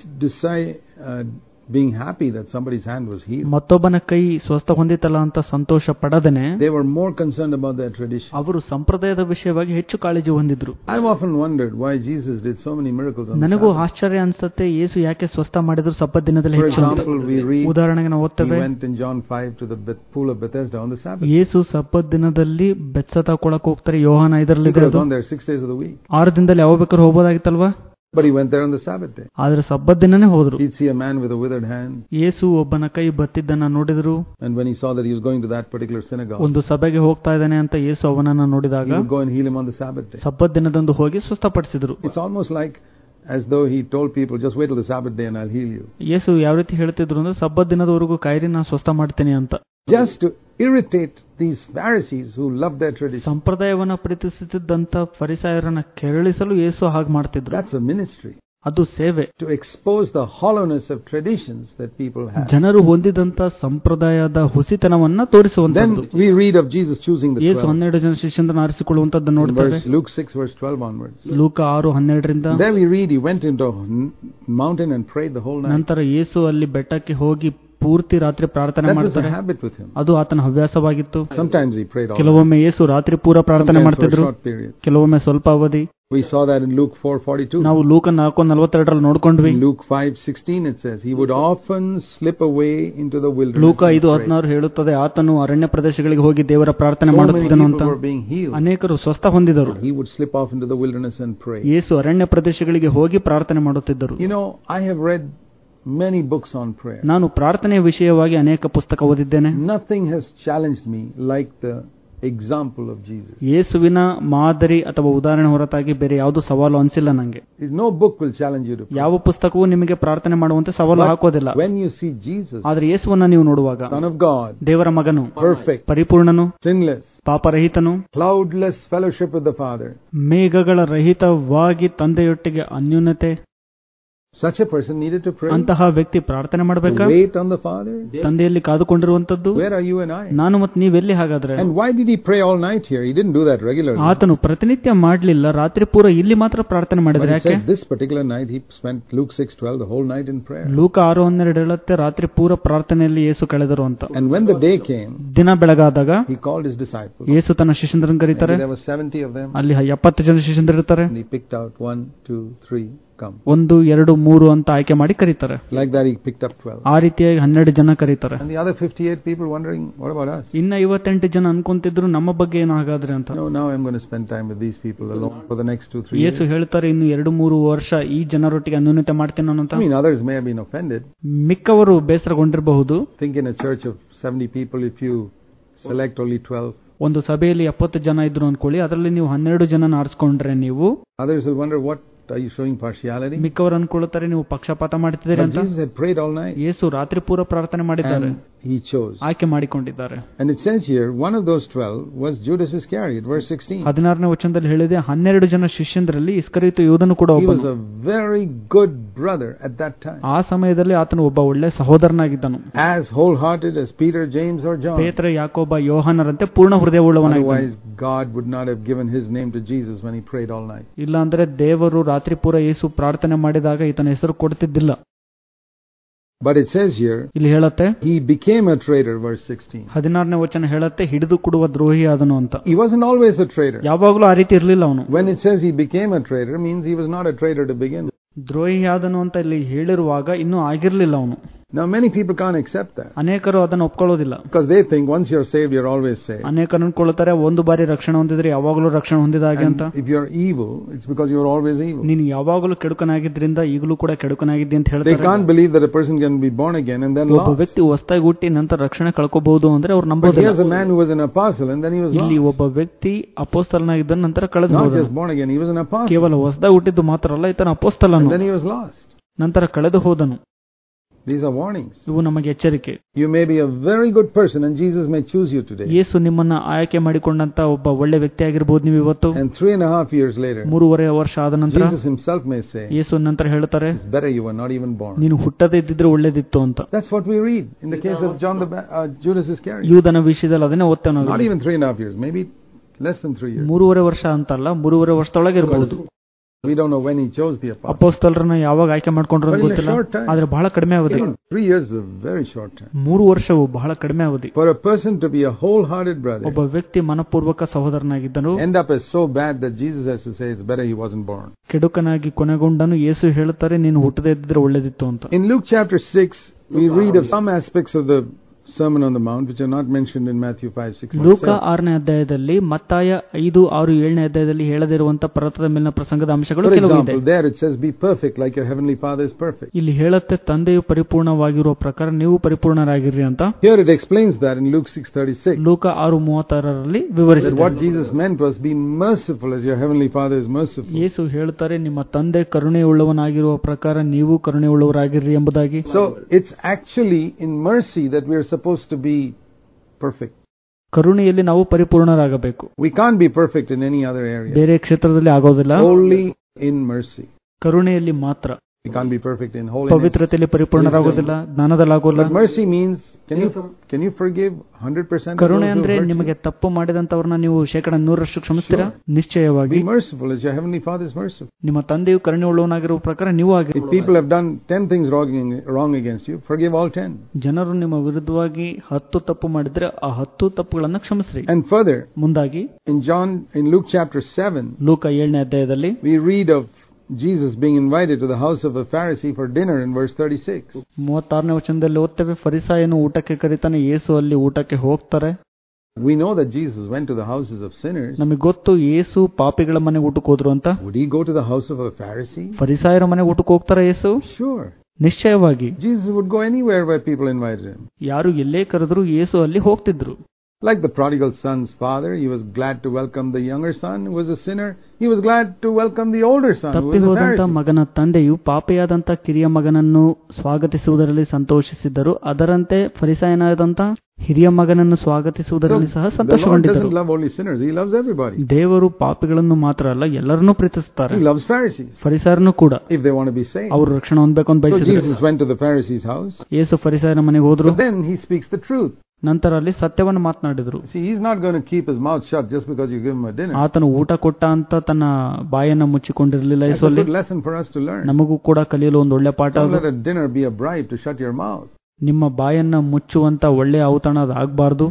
of being happy that somebody's hand was healed, ಮತ್ತೊಬ್ಬನ ಕೈ ಸ್ವಸ್ಥ ಹೊಂದಿತಲ್ಲ ಅಂತ ಸಂತೋಷ ಪಡದೇನೆ they were more concerned about their tradition. ಅವರು ಸಂಪ್ರದಾಯದ ವಿಷಯವಾಗಿ ಹೆಚ್ಚು ಕಾಳಜಿ ಹೊಂದಿದ್ರು. I've often wondered why Jesus did so many miracles on the ನನಗೂ Sabbath. ಆಶ್ಚರ್ಯ ಅನ್ಸುತ್ತೆ, ಯೇಸು ಯಾಕೆ ಸ್ವಸ್ಥ ಮಾಡಿದ್ರು ಸಬ್ಬತ್ ದಿನದಲ್ಲಿ For ಹೆಚ್ಚು ಅಂತ. example, we read ಉದಾಹರಣೆಗೆ ನಾವು he ಓದ್ತೇವೆ, went in John 5 to the pool of Bethesda on the Sabbath. ಯೇಸು ಸಬ್ಬತ್ ದಿನದಲ್ಲಿ ಬೆತ್ಸದ ಕೊಳಕ್ಕೆ ಹೋಗ್ತಾರೆ. ಯೋಹಾನ He 5ರಲ್ಲಿ could have ಅದು gone there 6 days of the week, 6 ದಿನದಲ್ಲಿ ಯಾವ ಬೇಕಾದ್ರೂ ಹೋಗ್ಬೋದಾಗಿತ್ತಲ್ವಾ, but he went there on the Sabbath day. ಆದ್ರೆ ಸಬ್ಬತ್ ದಿನನೇ ಹೋದ್ರು. He'd see a man with a withered hand, ಯೇಸು ಒಬ್ಬನ ಕೈ ಬತ್ತಿದ್ದನ್ನ ನೋಡಿದ್ರು. and when he saw that he was going to that particular synagogue, ಒಂದು ಸಭೆಗೆ ಹೋಗ್ತಾ ಇದ್ದಾನೆ ಅಂತ ಯೇಸು ಅವನನ್ನ ನೋಡಿದಾಗ he would go and heal him on the Sabbath day. ಸಬ್ಬತ್ ದಿನದಂದು ಹೋಗಿ ಸ್ವಸ್ಥಪಡಿಸಿದ್ರು. It's almost like as though he told people, just wait till the Sabbath day and I'll heal you. ಯೇಸು ಯಾವ ರೀತಿ ಹೇಳ್ತಿದ್ರು ಅಂದ್ರೆ, ಸಬ್ಬತ್ ದಿನದವರೆಗೂ ಕಾಯಿರಿ ನಾನು ಸ್ವಸ್ಥ ಮಾಡ್ತೇನೆ ಅಂತ. Just to irritate these Pharisees who love their tradition. ಸಂಪ್ರದಾಯವನ್ನ ಪ್ರೀತಿಸುತ್ತಿದ್ದಂತ ಫರಿಸಾಯರನ್ನ ಕೆರಳಿಸಲು ಯೇಸು ಹಾಗೆ ಮಾಡ್ತಿದ್ರು. That's a ministry. ಅದು ಸೇವೆ. To expose the hollowness of traditions that people have. ಜನರು ಹೊಂದಿದಂತ ಸಂಪ್ರದಾಯದ ಹುಸಿತನವನ್ನ ತೋರಿಸುವಂತದ್ದು. Then we read of Jesus choosing the ಯೇಸು 12. 12 ಜನ ಶಿಷ್ಯರನ್ನು ಆರಿಸಿಕೊಳ್ಳುವಂತದ್ದು ನೋಡ್ತೇವೆ. Luke 6 verse 12 onwards. ಲೂಕ 6:12 There we read he went into a mountain and prayed the whole night. ನಂತರ ಯೇಸು ಅಲ್ಲಿ ಬೆಟ್ಟಕ್ಕೆ ಹೋಗಿ ಪೂರ್ತಿ ರಾತ್ರಿ ಪ್ರಾರ್ಥನೆ That was a ಮಾಡ್ತಾರೆ. habit with him. ಅದು ಆತನ ಹವ್ಯಾಸವಾಗಿತ್ತು. Sometimes he prayed all night. ಕೆಲವೊಮ್ಮೆ ಯೇಸು ರಾತ್ರಿ ಪೂರ ಪ್ರಾರ್ಥನೆ Sometimes for a ಮಾಡ್ತಿದ್ರು, short period. ಕೆಲವೊಮ್ಮೆ ಸ್ವಲ್ಪ ಅವಧಿ. We saw that in Luke 4:42. ನಾವು ಲೂಕ 4:42 ನೋಡ್ಕೊಂಡ್ವಿ. In Luke 5:16 it says he would often slip away into the wilderness. ಲೂಕ and pray. 5:16 ಹೇಳುತ್ತದೆ, ಆತನು ಅರಣ್ಯ ಪ್ರದೇಶಗಳಿಗೆ ಹೋಗಿ ದೇವರ ಪ್ರಾರ್ಥನೆ So many ಮಾಡುತ್ತಿದ್ದನು ಅಂತ. people were being healed. ಅನೇಕರು ಸ್ವಸ್ಥ ಹೊಂದಿದರು. He would slip off into the wilderness and pray. ಯೇಸು ಅರಣ್ಯ ಪ್ರದೇಶಗಳಿಗೆ ಹೋಗಿ ಪ್ರಾರ್ಥನೆ ಮಾಡುತ್ತಿದ್ದರು. You know, I have read many books on prayer. ನಾನು ಪ್ರಾರ್ಥನೆಯ ವಿಷಯವಾಗಿ ಅನೇಕ ಪುಸ್ತಕ ಓದಿದ್ದೇನೆ. Nothing has challenged me like the example of Jesus. ಯೇಸುವಿನ ಮಾದರಿ ಅಥವಾ ಉದಾಹರಣೆ ಹೊರತಾಗಿ ಬೇರೆ ಯಾವುದು ಸವಾಲು ಅನಿಸಿಲ್ಲ ನನಗೆ. No book will challenge you to pray. ಯಾವ ಪುಸ್ತಕವೂ ನಿಮಗೆ ಪ್ರಾರ್ಥನೆ ಮಾಡುವಂತೆ ಸವಾಲು ಹಾಕೋದಿಲ್ಲ. When you see Jesus, ಆದ್ರೆ ಯೇಸುವನ್ನ ನೀವು ನೋಡುವಾಗ, Son of God, ದೇವರ ಮಗನು, perfect, ಪರಿಪೂರ್ಣನು, sinless, ಪಾಪರಹಿತನು, cloudless fellowship with the Father, ಮೇಘಗಳ ರಹಿತವಾಗಿ ತಂದೆಯೊಟ್ಟಿಗೆ ಅನ್ಯೂನ್ಯತೆ, such a person needed to pray. ಅಂತಹ ವ್ಯಕ್ತಿ ಪ್ರಾರ್ಥನೆ ಮಾಡಬೇಕಾ? Wait on the Father. ತಂದೆಯಲ್ಲಿ ಕಾದುಕೊಂಡಿರುವಂತದ್ದು. Where are you and I? ನಾನು ಮತ್ತು ನೀವೆಲ್ಲಿ ಹಾಗಾದ್ರೆ? And why did he pray all night here? He didn't do that regularly. ಆತನು ಪ್ರತಿನಿತ್ಯ ಮಾಡಲಿಲ್ಲ, ರಾತ್ರಿ ಪೂರ ಇಲ್ಲಿ ಮಾತ್ರ ಪ್ರಾರ್ಥನೆ But ಮಾಡಿದ್ರೆ it ಯಾಕೆ? says this particular night he spent Luke 6:12 the whole night in prayer. ಲೂಕ 6:12 ಹೇಳುತ್ತೆ, ರಾತ್ರಿ ಪೂರ ಪ್ರಾರ್ಥನೆಯಲ್ಲಿ ಯೇಸು ಕಳೆದರು ಅಂತ. And when the day came, ದಿನ ಬೆಳಗಾದಾಗ he called his disciples. ಯೇಸು ತನ್ನ ಶಿಷ್ಯರನ್ನು ಕರೀತಾರೆ. Maybe there were 70 of them. ಅಲ್ಲಿ 70 ಜನ ಶಿಷ್ಯರು ಇರ್ತಾರೆ. And he picked out 1, 2, 3, come. 1, 2, 3 ಅಂತ ಆಯ್ಕೆ ಮಾಡಿ ಕರೀತಾರೆ. Like that he picked up 12. ಆ ರೀತಿಯಾಗಿ 12 ಜನ ಕರೀತಾರೆ. And the other 58 people wondering, what about us? ಇನ್ನ 58 ಜನ ಅನ್ಕೊಂತಿದ್ರು ನಮ್ಮ ಬಗ್ಗೆ ಏನು ಹಾಗಾದ್ರೆ ಅಂತ. No, now I'm going to spend time with these people alone for the next 2-3 years. ಯೇಸು ಹೇಳ್ತಾರೆ, ಇನ್ನು 2-3 ವರ್ಷ ಈ ಜನರೊಟ್ಟಿಗೆ ಅನ್ಯೋನ್ಯತೆ ಮಾಡ್ತೇನೆ ಅಂತ. I mean, others may have been offended. ಮಿಕ್ಕವರು ಬೇಸರಗೊಂಡಿರಬಹುದು. Think in a church of 70 people, if you select only 12. ಒಂದು ಸಭೆಯಲ್ಲಿ 70 ಜನ ಇದ್ರು ಅನ್ಕೊಳ್ಳಿ, ಅದರಲ್ಲಿ ನೀವು 12 ಜನ ಆರಿಸ್ಕೊಂಡ್ರೆ ನೀವು, others will wonder what Are you showing partiality? ಮಿಕ್ಕವರು ಅನ್ಕೊಳ್ಳುತ್ತಾರೆ ನೀವು ಪಕ್ಷಪಾತ ಮಾಡ್ತಿದ್ದೀರಿ But ಅಂತ. Jesus had prayed all night. ಯೇಸು ರಾತ್ರಿ ಪೂರ ಪ್ರಾರ್ಥನೆ ಮಾಡಿದ್ದಾರೆ, And he chose. ಆಯ್ಕೆ ಮಾಡಿಕೊಂಡಿದ್ದಾರೆ. And it says here, one of those 12 was Judas Iscariot, verse 16. 16ನೇ ವಚನದಲ್ಲಿ ಹೇಳಿದೆ, 12 ಜನ ಶಿಷ್ಯಂದರಲ್ಲಿ ಇಸ್ಕರಿಯೋತ ಯೂದನು ಕೂಡ He was ಒಬ್ಬನು. a very good brother at that time. ಆ ಸಮಯದಲ್ಲಿ ಆತನು ಒಬ್ಬ ಒಳ್ಳೆ ಸಹೋದರನಾಗಿದ್ದನು. As wholehearted as Peter, James or John. ಪೇತ್ರ, ಯಾಕೋಬ, ಯೋಹಾನರಂತೆ ಪೂರ್ಣ ಹೃದಯವುಳ್ಳವನಾಗಿದ್ದನು. Otherwise, God would not have given his name to Jesus when he prayed all night. ಇಲ್ಲ ಅಂದ್ರೆ ದೇವರು ರಾತ್ರಿ ಪೂರ ಯೇಸು ಪ್ರಾರ್ಥನೆ ಮಾಡಿದಾಗ ಈತನ ಹೆಸರು ಕೊಡ್ತಿದ್ದಿಲ್ಲ. But it says here, ಇಲ್ಲಿ ಹೇಳತ್ತೆ, he became a traitor, verse 16. 16ನೇ ವಚನ ಹೇಳತ್ತೆ, ಹಿಡಿದು ಕೊಡುವ ದ್ರೋಹಿ ಆದನು ಅಂತ. He wasn't always a traitor. ಯಾವಾಗಲೂ ಆ ರೀತಿ ಇರಲಿಲ್ಲ ಅವನು. When it says he became a traitor, means he was not a traitor to begin with. ದ್ರೋಹಿ ಆದನು ಅಂತ ಇಲ್ಲಿ ಹೇಳಿರುವಾಗ ಇನ್ನೂ ಆಗಿರ್ಲಿಲ್ಲ ಅವನು. Now many people can't accept that. ಅನೇಕರು ಅದನ್ನು ಒಪ್ಕೊಳ್ಳೋದಿಲ್ಲ. Because they think once you're saved, you're always saved. ಅನೇಕರು ಅನ್ಕೊಳ್ತಾರೆ ಒಂದು ಬಾರಿ ರಕ್ಷಣೆ ಹೊಂದಿದ್ರೆ ಯಾವಾಗಲೂ ರಕ್ಷಣೆ ಹೊಂದಿದ ಹಾಗೆ ಅಂತ. And if you're evil, it's because you're always evil. ನೀನು ಯಾವಾಗಲೂ ಕೆಡುಕನಾಗಿದ್ರಿಂದ ಈಗಲೂ ಕೂಡ ಕೆಡುಕನಾಗಿದ್ದಿ ಅಂತ They ಹೇಳ್ತಾರೆ. can't believe that a person can be born again and then ಒಬ್ಬ lost. ವ್ಯಕ್ತಿ ಹೊಸದಾಗಿ ಹುಟ್ಟಿ ನಂತರ ರಕ್ಷಣೆ ಕಳ್ಕೋಬಹುದು ಅಂದ್ರೆ ಅವ್ರು But ನಂಬೋದಿಲ್ಲ. here's a man who was an apostle and then he was ಇಲ್ಲಿ lost. ಒಬ್ಬ ವ್ಯಕ್ತಿ ಅಪೋಸ್ತಲನಾಗಿದ್ದ ನಂತರ ಕಳೆದು Not ಹೋದ. just born again, he was an apostle. ಕೇವಲ ಹೊಸದಾಗಿ ಹುಟ್ಟಿದ್ದು ಮಾತ್ರ ಅಲ್ಲ, ಈತನ ಅಪೋಸ್ತಲನು. And then he was lost. ನಂತರ ಕಳೆದು ಹೋದನು. These are warnings. ಇವು ನಮಗೆ ಎಚ್ಚರಿಕೆ. You may be a very good person and Jesus may choose you today. ಯೇಸು ನಿಮ್ಮನ್ನ ಆಯ್ಕೆ ಮಾಡಿಕೊಂಡಂತ ಒಬ್ಬ ಒಳ್ಳೆ ವ್ಯಕ್ತಿ ಆಗಿರಬಹುದು ನೀವು ಇವತ್ತು. And 3.5 years later, 3.5 ವರ್ಷ ಆದ ನಂತರ Jesus himself may say, ಯೇಸು ನಂತರ ಹೇಳ್ತಾರೆ, it's better you were not even born. ನೀನು ಹುಟ್ಟದೇ ಇದ್ದಿದ್ರೆ ಒಳ್ಳೇದಿತ್ತು ಅಂತ. That's what we read in the case of Judas Iscariot. ಯೂದನ ವಿಷಯದಲ್ಲಿ ಅದನ್ನೇ ಓದ್ತೇವೆ ನಾವು. Not even 3.5 years, maybe less than 3 years. 3.5 ವರ್ಷ ಅಂತಲ್ಲ, 3.5 ವರ್ಷದೊಳಗೆ ಇರಬಹುದು. We don't know when he chose the apostles. ಅಪೊಸ್ತಲರನ್ನ ಯಾವಾಗ ಆಯ್ಕೆ ಮಾಡ್ಕೊಂಡ್ರು ಅಂತ ಗೊತ್ತಿಲ್ಲ, ಆದ್ರೆ ಬಹಳ ಕಡಿಮೆ ಅವಧಿ. 3 years is a very short time. 3 ವರ್ಷವು ಬಹಳ ಕಡಿಮೆ ಅವಧಿ. For a person to be a wholehearted brother, ಒಬ್ಬ ವ್ಯಕ್ತಿ ಮನಪೂರ್ವಕ ಸಹೋದರನಾಗಿದ್ದನು, end up as so bad that Jesus has to say it's better he wasn't born. ಕೆಡುಕನಾಗಿ ಕೊನೆಗೊಂಡನು. ಯೇಸು ಹೇಳ್ತಾರೆ, ನೀನು ಹುಟ್ಟದೇ ಇದ್ದಿದ್ರೆ ಒಳ್ಳೇದಿತ್ತು ಅಂತ. In Luke chapter 6, we read of some aspects of the Sermon on the Mount which are not mentioned in Matthew 5, 6, and 7. ಲೂಕ 6ನೇ ಅಧ್ಯಾಯದಲ್ಲಿ, ಮತ್ತಾಯ 5, 6, 7ನೇ ಅಧ್ಯಾಯದಲ್ಲಿ ಹೇಳದಿರುವಂತಹ ಪರ್ವತದ ಮೇಲಿನ ಪ್ರಸಂಗದ ಅಂಶಗಳು For ಕೆಲವು ಇದೆ. example, there it says, be perfect like your heavenly Father is perfect. ಇಲ್ಲಿ ಹೇಳುತ್ತೆ, ತಂದೆಯು ಪರಿಪೂರ್ಣವಾಗಿರುವ ಪ್ರಕಾರ ನೀವು ಪರಿಪೂರ್ಣರಾಗಿರ್ರಿ ಅಂತ. Here it explains that in Luke 6:36. ಲೂಕ 6:36ರಲ್ಲಿ That ವಿವರಿಸಿದೆ. what Jesus meant was, be merciful as your heavenly Father is merciful. ಯೇಸು ಹೇಳ್ತಾರೆ, ನಿಮ್ಮ ತಂದೆ ಕರುಣೆಯುಳ್ಳವನಾಗಿರುವ ಪ್ರಕಾರ ನೀವು ಕರುಣೆಯುಳ್ಳವರಾಗಿರ್ರಿ ಎಂಬುದಾಗಿ. So it's actually in mercy that we are supposed to be perfect. ಕರುಣೆಯಲ್ಲಿ ನಾವು ಪರಿಪೂರ್ಣರಾಗಬೇಕು. We can't be perfect in any other area. ಬೇರೆ ಕ್ಷೇತ್ರದಲ್ಲಿ ಆಗೋದಿಲ್ಲ, Only in mercy. ಕರುಣೆಯಲ್ಲಿ ಮಾತ್ರ. We can't be perfect in holiness. ಪವಿತ್ರತೆಯಲ್ಲಿ ಪರಿಪೂರ್ಣರಾಗೋದಿಲ್ಲ, ಜ್ಞಾನದಲ್ಲಾಗೋಲ್ಲ. But mercy means, can you forgive 100%? ಕರುಣೆ ಅಂದ್ರೆ ನಿಮಗೆ ತಪ್ಪು ಮಾಡಿದಂತವ್ರನ್ನ ನೀವು 100% ಕ್ಷಮಿಸ್ತೀರಾ? ನಿಶ್ಚಯವಾಗಿ. Be merciful as your heavenly Father is merciful. ನಿಮ್ಮ ತಂದೆಯು ಕರುಣೆ ಉಳ್ಳವನಾಗಿರುವ ಪ್ರಕಾರ ನೀವು ಆಗಿ. If people have done 10 things wrong against you, forgive all 10. ಜನರು ನಿಮ್ಮ ವಿರುದ್ಧವಾಗಿ 10 ತಪ್ಪು ಮಾಡಿದ್ರೆ ಆ 10 ತಪ್ಪುಗಳನ್ನ ಕ್ಷಮಿಸ್ರಿ. And further, ಮುಂದಾಗಿ in Luke chapter 7, ಲೂಕ 7ನೇ ಅಧ್ಯಾಯದಲ್ಲಿ we read of Jesus being invited to the house of a Pharisee for dinner in verse 36. 36ನೇ ವಚನದಲ್ಲಿ ಓದ್ತೇವೆ, ಫರಿಸಾಯನು ಊಟಕ್ಕೆ ಕರೀತಾನೆ, ಯೇಸು ಅಲ್ಲಿ ಊಟಕ್ಕೆ ಹೋಗ್ತಾರೆ. We know that Jesus went to the houses of sinners. ನಮಗೆ ಗೊತ್ತು ಯೇಸು ಪಾಪಿಗಳ ಮನೆಗೆ ಊಟಕ್ಕೆ ಹೋದ್ರು ಅಂತ. Would he go to the house of a Pharisee? ಫರಿಸಾಯರ ಮನೆಗೆ ಊಟಕ್ಕೆ ಹೋಗ್ತಾರ ಯೇಸು? Sure. ನಿಶ್ಚಯವಾಗಿ. Jesus would go anywhere where people invited him. ಯಾರು ಎಲ್ಲೇ ಕರೆದ್ರು ಯೇಸು ಅಲ್ಲಿ ಹೋಗ್ತಿದ್ರು. Like the prodigal son's father, he was glad to welcome the younger son who was a sinner. He was glad to welcome the older son who was a ತಪ್ಪಿ ಹೋದಂತ Pharisee. ಮಗನ ತಂದೆಯು ಪಾಪಿಯಾದಂತ ಕಿರಿಯ ಮಗನನ್ನು ಸ್ವಾಗತಿಸುವುದರಲ್ಲಿ ಸಂತೋಷಿಸಿದ್ದರು. ಅದರಂತೆ ಫರಿಸಾಯನಾದಂತ ಹಿರಿಯ ಮಗನನ್ನು ಸ್ವಾಗತಿಸುವುದರಲ್ಲಿ ಸಹ The Lord ಸಂತೋಷಗೊಂಡಿದ್ದರು. doesn't love only sinners, he loves everybody. ದೇವರು ಪಾಪಿಗಳನ್ನು ಮಾತ್ರ ಅಲ್ಲ, ಎಲ್ಲರನ್ನೂ ಪ್ರೀತಿಸುತ್ತಾರೆ. He loves Pharisees ಫರಿಸಾಯರನ್ನು ಕೂಡ, if they want to be saved. ಅವರು ರಕ್ಷಣೆ ಹೊಂದಬೇಕು ಅಂತ So ಬಯಸಿದ್ರು. Jesus went to the Pharisee's house. ಯೇಸು ಫರಿಸಾಯರ ಮನೆಗೆ ಹೋದ್ರು. But then he speaks the truth. ನಂತರ ಅಲ್ಲಿ ಸತ್ಯವನ್ನು ಮಾತನಾಡಿದ್ರು. See, he's not going to keep his mouth shut just because you give him a dinner. ಆತನು ಊಟ ಕೊಟ್ಟ ಅಂತ ತನ್ನ ಬಾಯನ್ನ ಮುಚ್ಚಿಕೊಂಡಿರಲಿಲ್ಲ. That's a ಯೇಸುವಲ್ಲಿ good lesson for us to learn. ನಮಗೂ ಕೂಡ ಕಲಿಯಲು ಒಂದು ಒಳ್ಳೆ ಪಾಠ. Don't let a dinner be a bribe to shut your mouth. ನಿಮ್ಮ ಬಾಯನ್ನ ಮುಚ್ಚುವಂತ ಒಳ್ಳೆಯ ಔತಣ ಅದಾಗಬಾರದು.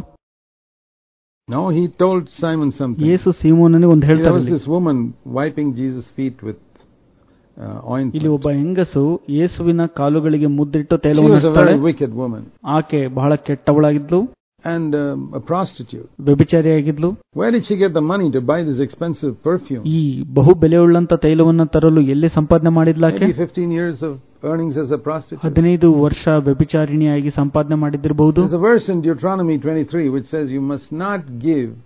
No, he told Simon something. ಯೇಸು ಸೀಮೋನನಿಗೆ ಒಂದು There was ಹೇಳ್ತಾರೆ, this woman wiping Jesus' feet with ointment. ಇಲ್ಲಿ ಒಬ್ಬ ಹೆಂಗಸು ಯೇಸುವಿನ ಕಾಲುಗಳಿಗೆ ಮುದ್ದಿಟ್ಟು She ತೈಲವನ್ನು was a ಹಚ್ತಾಳೆ. very wicked woman ಆಕೆ ಬಹಳ ಕೆಟ್ಟವಳಾಗಿದ್ಲು and a prostitute. ವ್ಯಭಿಚಾರಿಯಾಗಿದ್ಲು. Where did she get the money to buy this expensive perfume? ಈ ಬಹು ಬೆಲೆಯುಳ್ಳಂತ ತೈಲವನ್ನು ತರಲು ಎಲ್ಲಿ ಸಂಪಾದನೆ ಮಾಡಿದ್ಲಾಕೆ? Maybe 15 years of earnings as a prostitute. 15 ವರ್ಷ ವ್ಯಭಿಚಾರಿಣಿಯಾಗಿ ಸಂಪಾದನೆ ಮಾಡಿದ್ದಿರಬಹುದು. There's a verse in Deuteronomy 23 which says you must not give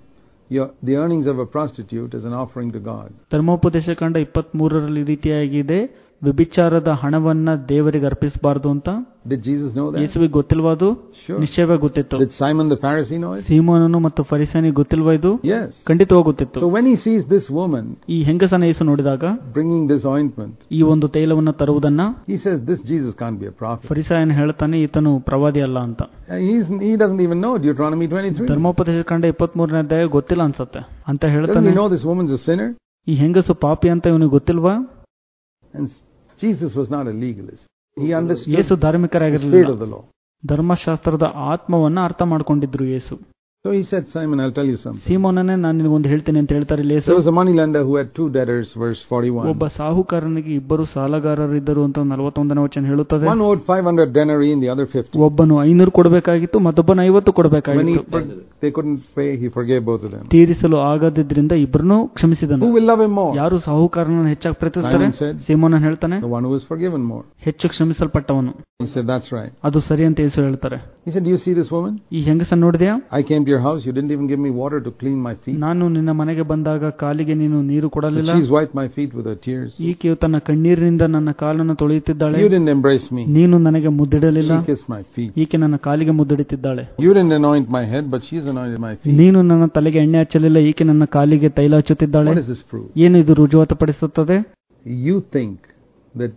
the earnings of a prostitute is an offering to God. ಧರ್ಮೋಪದೇಶ ಕಾಂಡ 23ರಲ್ಲಿ ಈ ರೀತಿಯಾಗಿದೆ, ವ್ಯಭಿಚಾರದ ಹಣವನ್ನ ದೇವರಿಗೆ ಅರ್ಪಿಸಬಾರದು ಅಂತ. Did Jesus know that? ಯೇಸುವಿಗೆ ಗೊತ್ತಿಲ್ವಾ ಅದು? Sure. ನಿಶ್ಚಯವಾಗಿ ಗೊತ್ತಿತ್ತು. Did Simon the Pharisee know it? ಸೀಮೋನನು ಮತ್ತು ಫರಿಸಾಯನಿಗೆ ಗೊತ್ತಿಲ್ವಾ ಇದು? Yes. ಖಂಡಿತವಾಗಿ ಗೊತ್ತಿತ್ತು. So when he sees this woman ಈ ಹೆಂಗಸನ ಯೇಸು ನೋಡಿದಾಗ bringing this ointment, ಈ ಒಂದು ತೈಲವನ್ನ ತರುವುದನ್ನ, he says this Jesus can't be a prophet. ಫರಿಸಾಯನ ಹೇಳ್ತಾನೆ ಈತನು ಪ್ರವಾದಿ ಅಲ್ಲ ಅಂತ. He doesn't even know Deuteronomy 23. ಧರ್ಮೋಪದೇಶ ಕಾಂಡ 23ನೇ ಅಧ್ಯಾಯ ಗೊತ್ತಿಲ್ಲ ಅನ್ಸುತ್ತೆ ಅಂತ Doesn't ಹೇಳ್ತಾನೆ. he know this woman's a sinner? ಈ ಹೆಂಗಸು ಪಾಪಿ ಅಂತ ಇವನಿಗೆ ಗೊತ್ತಿಲ್ವಾ? And Jesus was not a legalist. He understood Yesu the spirit ಧಾರ್ಮಿಕರಾಗಿರಲಿಲ್ಲ. of the law. ಧರ್ಮಶಾಸ್ತ್ರದ ಆತ್ಮವನ್ನ ಅರ್ಥ ಮಾಡ್ಕೊಂಡಿದ್ರು ಯೇಸು. So he said, Simon, I'll tell you something. ಸೀಮೋನನೇ ನಾನು ನಿನಗೊಂದು ಹೇಳ್ತೀನಿ ಅಂತ ಹೇಳ್ತಾರೆ ಇಲ್ಲಿ ಯೇಸು. There was a moneylender who had 2 debtors, verse 41. ಒಬ್ಬ ಸಾಹುಕಾರನಿಗೆ ಇಬ್ಬರು ಸಾಲಗಾರರಿದ್ದರು ಅಂತ 41ನೇ ವಚನ ಹೇಳುತ್ತದೆ. One owed 500 denarii and the other 50. ಒಬ್ಬನು 500 ಕೊಡಬೇಕಾಗಿತ್ತು, ಮತ್ತೊಬ್ಬನು 50 When ಕೊಡಬೇಕಾಗಿತ್ತು. they couldn't pay, he forgave both of them. ತೀರಿಸಲು ಆಗದಿದ್ರಿಂದ ಇಬ್ಬರನ್ನೂ ಕ್ಷಮಿಸಿದನು. Who will love him more? ಯಾರು ಸಾಹುಕಾರನನ್ನು ಹೆಚ್ಚಾಗಿ ಪ್ರೀತಿಸ್ತಾರೆ? Simon said, ಸೀಮೋನ ಹೇಳ್ತಾನೆ, the one who was forgiven more. ಹೆಚ್ಚು ಕ್ಷಮಿಸಲ್ಪಟ್ಟವನು. He said, that's right. ಅದು ಸರಿ ಅಂತ ಯೇಸು ಹೇಳ್ತಾರೆ. He said, do you see this woman? ಈ ಹೆಂಗಸನ್ನು ನೋಡಿದೆಯಾ? I came to your house, you didn't even give me water to clean my feet. ನಾನು ನಿನ್ನ ಮನೆಗೆ ಬಂದಾಗ ಕಾಲಿಗೆ ನೀನು ನೀರು But ಕೊಡಲಿಲ್ಲ. she's wiped my feet with her tears. ಈಕೆಯು ತನ್ನ ಕಣ್ಣೀರಿನಿಂದ ನನ್ನ ಕಾಲನ್ನು ತೊಳೆಯುತ್ತಿದ್ದಾಳೆ. You didn't embrace me. ನೀನು ನನಗೆ ಮುದ್ದಿಡಲಿಲ್ಲ. She kissed my feet. ಈಕೆ ನನ್ನ ಕಾಲಿಗೆ ಮುದ್ದಿಡುತ್ತಿದ್ದಾಳೆ. You didn't anoint my head, but she's anointed my feet. ನೀನು ನನ್ನ ತಲೆಗೆ ಎಣ್ಣೆ ಹಚ್ಚಲಿಲ್ಲ, ಈಕೆ ನನ್ನ ಕಾಲಿಗೆ ತೈಲ ಹಚ್ಚುತ್ತಿದ್ದಾಳೆ. What does this prove? ಏನು ಇದು ರುಜುವಾತುಪಡಿಸುತ್ತದೆ? You think that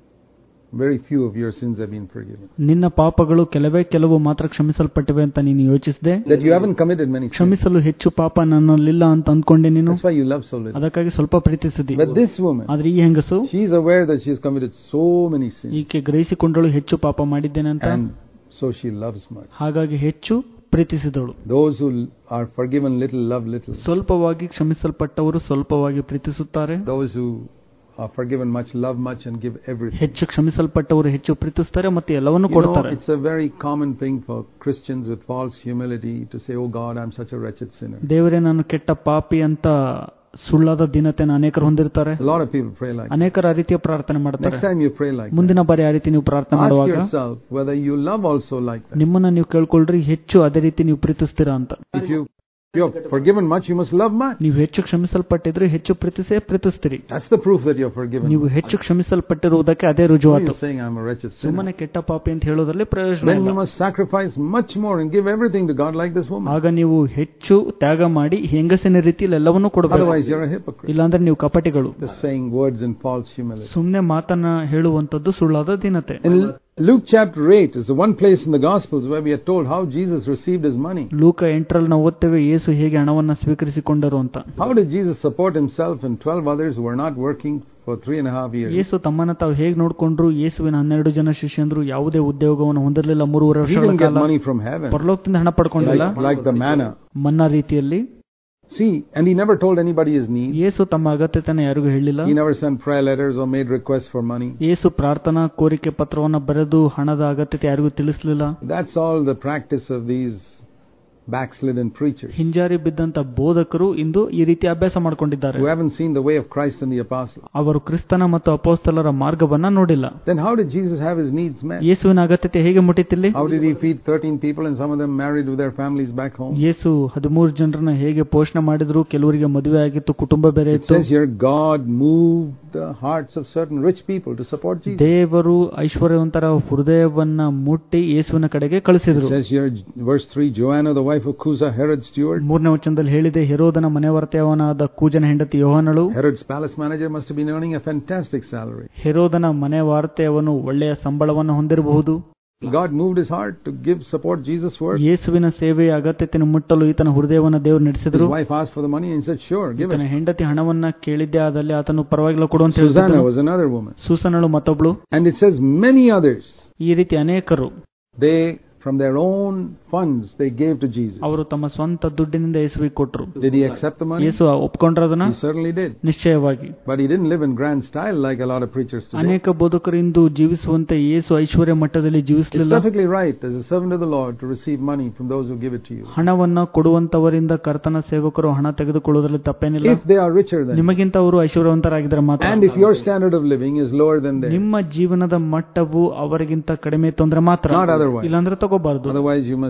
very few of your sins have been forgiven. ನಿನ್ನ ಪಾಪಗಳು ಕೆಲವು ಮಾತ್ರ ಕ್ಷಮಿಸಲ್ಪಟ್ಟಿವೆ ಅಂತ ನೀನು ಯೋಚಿಸಿದೆ. That you haven't committed many sins. ಕ್ಷಮಿಸಲು ಹೆಚ್ಚು ಪಾಪ ನನ್ನಲ್ಲಿಲ್ಲ ಅಂತ ಅಂದ್ಕೊಂಡೆ ನೀನು. That's why you love so little. ಅದಕ್ಕಾಗಿ ಸ್ವಲ್ಪ ಪ್ರೀತಿಸಿದಿ. But this woman, ಆದ್ರೆ ಈ ಹೆಂಗಸು, she's aware that she's committed so many sins. ಈಕೆ ಗ್ರಹಿಸಿಕೊಂಡಳು ಹೆಚ್ಚು ಪಾಪ ಮಾಡಿದ್ದೇನೆ ಅಂತ. And so she loves much. ಹಾಗಾಗಿ ಹೆಚ್ಚು ಪ್ರೀತಿಸಿದಳು. Those who are forgiven little love little. ಸ್ವಲ್ಪವಾಗಿ ಕ್ಷಮಿಸಲ್ಪಟ್ಟವರು ಸ್ವಲ್ಪವಾಗಿ ಪ್ರೀತಿಸುತ್ತಾರೆ. Those who are forgiven much love much and give everything. ಹೆಚ್ಚು ಕ್ಷಮಿಸಲ್ಪಟ್ಟವರು ಹೆಚ್ಚು ಪ್ರೀತಿಸುತ್ತಾರೆ ಮತ್ತು ಎಲ್ಲವನ್ನೂ ಕೊಡ್ತಾರೆ. It's a very common thing for Christians with false humility to say, oh God, I'm such a wretched sinner. ದೇವರೇ ನಾನು ಕೆಟ್ಟ ಪಾಪಿ ಅಂತ ಸುಳ್ಳಾದ ದೀನತೆಯನ್ನು ಅನೇಕರು ಹೊಂದಿರ್ತಾರೆ. A lot of people pray like that. ಅನೇಕರ ಆ ರೀತಿಯ ಪ್ರಾರ್ಥನೆ ಮಾಡ್ತಾರೆ. Next time you pray like that, ಮುಂದಿನ ಬಾರಿ ಆ ರೀತಿ ನೀವು ಪ್ರಾರ್ಥನೆ ask ಮಾಡುವಾಗ yourself whether you love also like that. ನಿಮ್ಮನ್ನ ನೀವು ಕೇಳ್ಕೊಳ್ರಿ, ಹೆಚ್ಚು ಅದೇ ರೀತಿ ನೀವು ಪ್ರೀತಿಸ್ತೀರಾ ಅಂತ. If you're forgiven much, you must love much. ನೀವು ಹೆಚ್ಚು ಕ್ಷಮಿಸಲ್ಪಟ್ಟಿದ್ರೆ ಹೆಚ್ಚು ಪ್ರೀತಿಸ್ತೀರಿ. That's the proof that you're forgiven. ನೀವು ಹೆಚ್ಚು ಕ್ಷಮಿಸಲ್ಪಟ್ಟಿರುವುದಕ್ಕೆ ಅದೇ ರುಜುವಾತು. You're saying I'm a wretched sinner. ಸುಮ್ಮನೆ ಕೆಟ್ಟ ಪಾಪಿ ಅಂತ ಹೇಳೋದ್ರಲ್ಲಿ ಪ್ರಯೋಜನ Then ಇಲ್ಲ. you must sacrifice much more and give everything to God like this woman. ಆಗ ನೀವು ಹೆಚ್ಚು ತ್ಯಾಗ ಮಾಡಿ ಹೆಂಗಸಿನ ರೀತಿಯಲ್ಲಿ ಎಲ್ಲವನ್ನೂ ಕೊಡಬೇಕು. Otherwise you're a hypocrite. ಇಲ್ಲಾಂದ್ರೆ ನೀವು ಕಪಟಿಗಳು. Just saying words in false humility. ಸುಮ್ಮನೆ ಮಾತನ್ನ ಹೇಳುವಂತದ್ದು ಸುಳ್ಳಾದ ದೀನತೆ. In Luke chapter 8 is the one place in the Gospels where we are told how Jesus received his money. ಲೂಕ 8ರಲ್ಲಿ ನಾವು ಓದ್ತೇವೆ ಯೇಸು ಹೇಗೆ ಹಣವನ್ನ ಸ್ವೀಕರಿಸಿಕೊಂಡರು ಅಂತ. How did Jesus support himself and 12 others who were not working for 3.5 years? ಯೇಸು ತಮ್ಮನ್ನ ತಾವು ಹೇಗೆ ನೋಡಿಕೊಂಡ್ರು? ಯೇಸುವಿನ 12 ಜನ ಶಿಷ್ಯಂದ್ರು ಯಾವುದೇ ಉದ್ಯೋಗವನ್ನು ಹೊಂದಿರಲಿಲ್ಲ 3 He ವರ್ಷಗಳ didn't get ಕಾಲ. money from heaven ಪರಲೋಕದಿಂದ ಹಣ ಪಡ್ಕೊಂಡಿಲ್ಲ. like the manna. ಮನ್ನಾ ರೀತಿಯಲ್ಲಿ. See, and he never told anybody his need. ಯೇಸು ತಮ್ಮ ಅಗತ್ಯತೆಯನ್ನು ಯಾರಿಗೂ ಹೇಳಿಲ್ಲ. He never sent prayer letters or made requests for money. ಯೇಸು ಪ್ರಾರ್ಥನಾ ಕೋರಿಕೆ ಪತ್ರವನ್ನು ಬರೆದು ಹಣದ ಅಗತ್ಯತೆ ಯಾರಿಗೂ ತಿಳಿಸಲಿಲ್ಲ. That's all the practice of these backslidden preachers ಹಿಂಜಾರಿ ಬಿದ್ದಂತ ಬೋಧಕರು ಇಂದು ಈ ರೀತಿ ಅಭ್ಯಾಸ ಮಾಡಿಕೊಂಡಿದ್ದಾರೆ. who haven't seen the way of Christ and the apostles. ಅವರು ಕ್ರಿಸ್ತನ ಮತ್ತು ಅಪೊಸ್ತಲರ ಮಾರ್ಗವನ್ನ ನೋಡಿಲ್ಲ. Then how did Jesus have his needs met? ಯೇಸುವಿನ ಅಗತ್ಯತೆ ಹೇಗೆ ಮುಟ್ಟಿತಿಲ್ಲಿ? How did he feed 13 people and some of them married with their families back home? ಯೇಸು 13 ಜನರನ್ನ ಹೇಗೆ ಪೋಷಣೆ ಮಾಡಿದ್ರು? ಕೆಲವರಿಗೆ ಮದುವೆ ಆಗಿತ್ತು, ಕುಟುಂಬ ಬೇರೆ It ಇತ್ತು. says here God moved the hearts of certain rich people to support Jesus. ದೇವರು ಐಶ್ವರ್ಯವಂತರ ಹೃದಯವನ್ನ ಮುಟ್ಟಿ ಯೇಸುವಿನ ಕಡೆಗೆ ಕಳಿಸಿದ್ರು. It says here verse 3, Joanna the wife of Cusa, Herod's steward. 3ನೇ ವಚನದಲ್ಲಿ ಹೇಳಿದೆ, ಹೆರೋದನ ಮನೆವರ್ತಯವನಾದ ಕೂಜನ ಹೆಂಡತಿ ಯೋಹಾನಳು. Herod's palace manager must have been earning a fantastic salary. ಹೆರೋದನ ಮನೆವಾರ್ತೆಯವನು ಒಳ್ಳೆಯ ಸಂಬಳವನ್ನು ಹೊಂದಿರಬಹುದು. God moved his heart to give support Jesus' work. ಯೇಸುವಿನ ಸೇವೆಯ ಅಗತ್ಯತೆಯನ್ನು ಮುಟ್ಟಲು ಈತನ ಹೃದಯವನ್ನು ದೇವರು ನಡೆಸಿದರು. His wife asked for the money and he said, sure, give ಈತನ it. ಹೆಂಡತಿ ಹಣವನ್ನ ಕೇಳಿದ್ದೆ, ಆದಲ್ಲಿ ಆತನು ಪರವಾಗಿಲ್ಲ ಕೊಡು ಅಂತ ಹೇಳಿದನು. Susanna was another woman. ಸೂಸನಳು ಮತ್ತೊಬ್ಳು. And it says many others. ಈ ರೀತಿ ಅನೇಕರು They from their own funds they gave to Jesus. ಅವರು ತಮ್ಮ ಸ್ವಂತ ದುಡ್ಡಿನಿಂದ ಯೇಸುವಿಗೆ ಕೊಟ್ಟರು. Did he accept the money? Yesu ಒಪ್ಕೊಂಡ್ರದನ್ನ? He certainly did. ನಿಶ್ಚಯವಾಗಿ. But he didn't live in grand style like a lot of preachers today. ಅನೇಕ ಬೋಧಕರು ಇಂದು ಜೀವಿಸುವಂತೆ ಯೇಸು ಐಶ್ವರ್ಯ ಮಟ್ಟದಲ್ಲಿ It's ಜೀವಿಸಲಿಲ್ಲ. perfectly right as a servant of the Lord to receive money from those who give it to you. ಹಣವನ್ನ ಕೊಡುವಂತವರಿಂದ ಕರ್ತನ ಸೇವಕರು ಹಣ ತೆಗೆದುಕೊಳ್ಳುವುದರಲ್ಲಿ ತಪ್ಪೇನಿಲ್ಲ. If they are richer than you. ನಿಮಗಿಂತ ಅವರು ಐಶ್ವರ್ಯವಂತರಾಗಿದ್ದರೆ ಮಾತ್ರ. And if your standard of living is lower than theirs. ನಿಮ್ಮ ಜೀವನದ ಮಟ್ಟವು ಅವರಿಗಿಂತ ಕಡಿಮೆ ಇತ್ತು ಅಂದ್ರೆ ಮಾತ್ರ. Not otherwise. ಇಲ್ಲಾಂದ್ರೆ ತಗೋಬಾರದು. Otherwise you must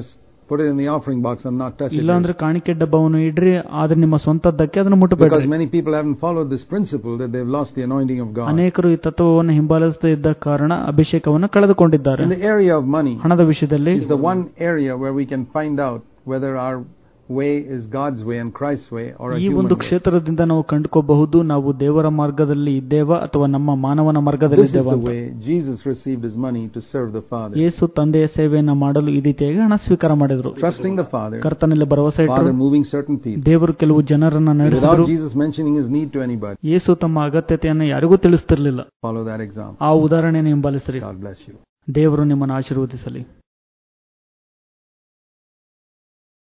Put it in the offering box and not touch ಇಲ್ಲ it. ಅಂದ್ರೆ ಕಾಣಿಕೆ ಡಬ್ಬವನ್ನು ಇಡ್ರಿ, ಆದ್ರೆ ನಿಮ್ಮ ಸ್ವಂತದ್ದಕ್ಕೆ ಅದನ್ನು Because ಮುಟ್ಟಬೇಡ್ರಿ. many people haven't followed this principle that they've lost the anointing of God. ಅನೇಕರು ಈ ತತ್ವವನ್ನು ಹಿಂಬಾಲಿಸದೇ ಇದ್ದ ಕಾರಣ ಅಭಿಷೇಕವನ್ನು ಕಳೆದುಕೊಂಡಿದ್ದಾರೆ. In the area of money ಹಣದ ವಿಷಯದಲ್ಲಿ is the one area where we can find out whether our way is God's way and Christ's way or a ಈ human ಒಂದು way. ಕ್ಷೇತ್ರದಿಂದ ನಾವು ಕಂಡುಕೋಬಹುದು ನಾವು ದೇವರ ಮಾರ್ಗದಲ್ಲಿ ಇದ್ದೇವಾ ಅಥವಾ ನಮ್ಮ ಮಾನವನ ಮಾರ್ಗದಲ್ಲಿ This is ಇದ್ದೇವಾ the ಅಂತ. way Jesus received his money to serve the Father. ಯೇಸು ತಂದೆಯ ಸೇವೆಯನ್ನು ಮಾಡಲು ಈ ರೀತಿಯಾಗಿ ಹಣ ಸ್ವೀಕಾರ ಮಾಡಿದ್ರು. Trusting the Father, ಕರ್ತನಲ್ಲಿ ಭರವಸೆ ಇಟ್ಟರು. Father moving certain people. ದೇವರು ಕೆಲವು ಜನರನ್ನ ನಡೆಸಿದರು. Without Jesus mentioning his need to anybody. ಯೇಸು ತಮ್ಮ ಅಗತ್ಯತೆಯನ್ನು ಯಾರಿಗೂ ತಿಳಿಸ್ತಿರ್ಲಿಲ್ಲ. Follow that example. ಆ ಉದಾಹರಣೆಯನ್ನು ಹಿಂಬಾಲಿಸಿರಿ. God bless you. ದೇವರು ನಿಮ್ಮನ್ನು ಆಶೀರ್ವದಿಸಲಿ.